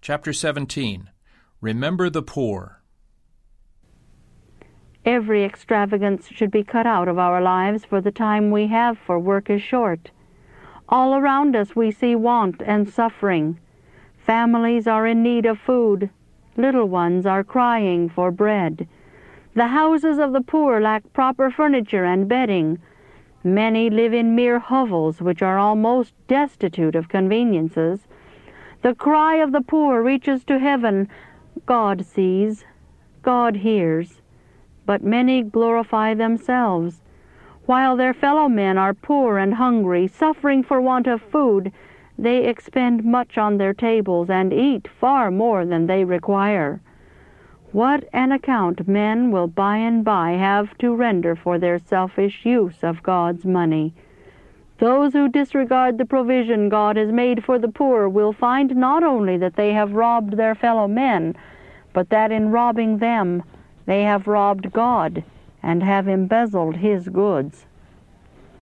Chapter 17. Remember the poor. Every extravagance should be cut out of our lives, for the time we have for work is short. All around us we see want and suffering. Families are in need of food. Little ones are crying for bread. The houses of the poor lack proper furniture and bedding. Many live in mere hovels, which are almost destitute of conveniences. The cry of the poor reaches to heaven. God sees, God hears. But many glorify themselves. While their fellow men are poor and hungry, suffering for want of food, they expend much on their tables and eat far more than they require. What an account men will by and by have to render for their selfish use of God's money. Those who disregard the provision God has made for the poor will find not only that they have robbed their fellow men, but that in robbing them they have robbed God and have embezzled His goods.